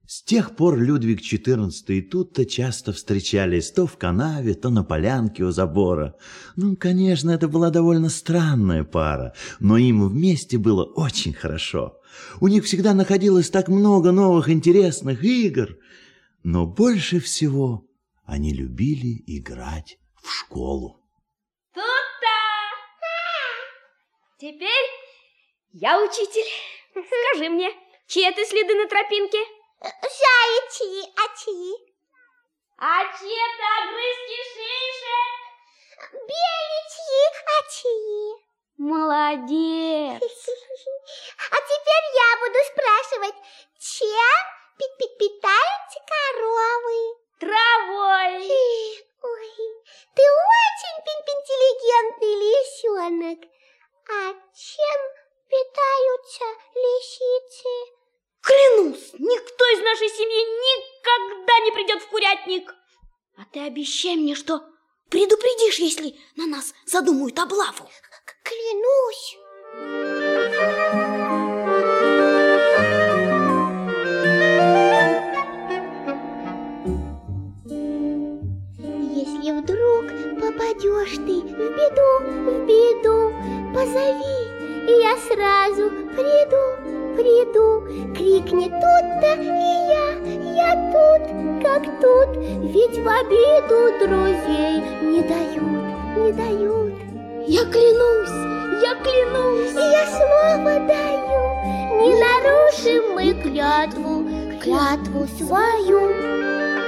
С тех пор Людвиг XIV и тут-то часто встречались то в канаве, то на полянке у забора. Ну, конечно, это была довольно странная пара, но им вместе было очень хорошо. У них всегда находилось так много новых интересных игр, но больше всего они любили играть в школу. Тут-то! Теперь я учитель. Скажи мне, чьи это следы на тропинке? Заячьи, а чьи? А чьи-то огрызки шишек? Беличьи, а чьи? Молодец! А теперь я буду спрашивать, чем питаются коровы? Травой! Ой, ты очень интеллигентный лисенок. А чем питаются лисицы? Клянусь, никто из нашей семьи никогда не придет в курятник. А ты обещай мне, что предупредишь, если на нас задумают облаву. Клянусь. Если вдруг попадешь ты в беду, позови, и я сразу приду, крикни тут-то, и я тут, как тут, ведь в обиду друзей не дают. Я клянусь, и я слово даю, не нарушим мы клятву свою.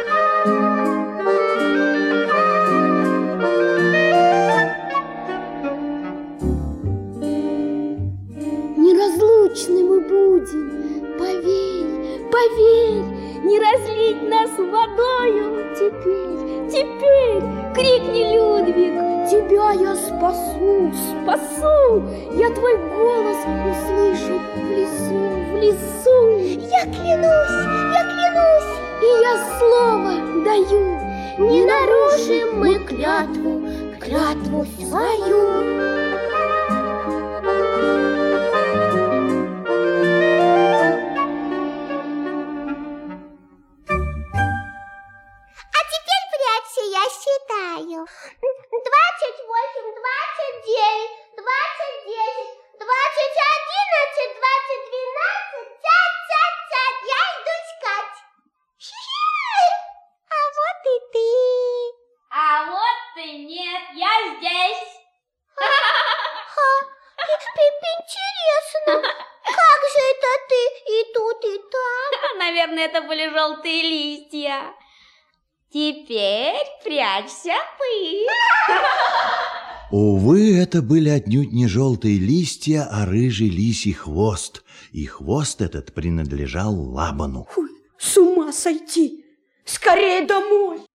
Неразлучны мы будем, поверь, не разлить нас водою теперь, крикни, Людвиг, тебя я спасу, я твой голос услышу в лесу. Я клянусь, и я слово даю, не нарушим мы клятву свою. Я считаю. 28, 29, 20, 10, 20, 11, 20, 12, цать. Я иду искать. А вот и ты. А вот ты нет, я здесь. Интересно, как же это ты и тут, и там? Наверное, это были желтые листья. Теперь прячься ты. Увы, это были отнюдь не желтые листья, а рыжий лисий хвост. И хвост этот принадлежал Лабану. Ой, с ума сойти! Скорее домой!